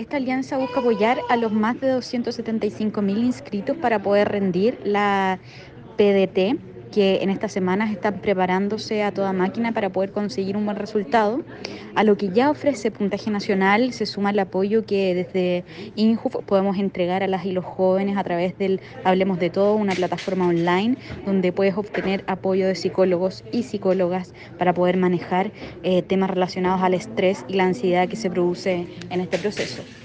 Esta alianza busca apoyar a los más de 275.000 inscritos para poder rendir la PDT, que en estas semanas están preparándose a toda máquina para poder conseguir un buen resultado. A lo que ya ofrece Puntaje Nacional se suma el apoyo que desde INJUF podemos entregar a las y los jóvenes a través del Hablemos de Todo, una plataforma online donde puedes obtener apoyo de psicólogos y psicólogas para poder manejar temas relacionados al estrés y la ansiedad que se produce en este proceso.